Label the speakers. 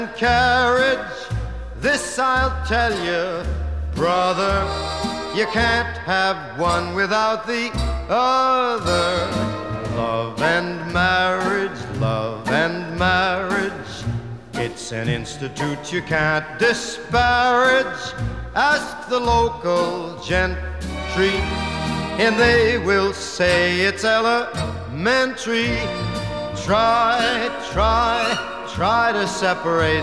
Speaker 1: Carriage, this I'll tell you, brother, you can't have one without the other. Love and marriage, it's an institute you can't disparage. Ask the local gentry, and they will say it's elementary. Try to separate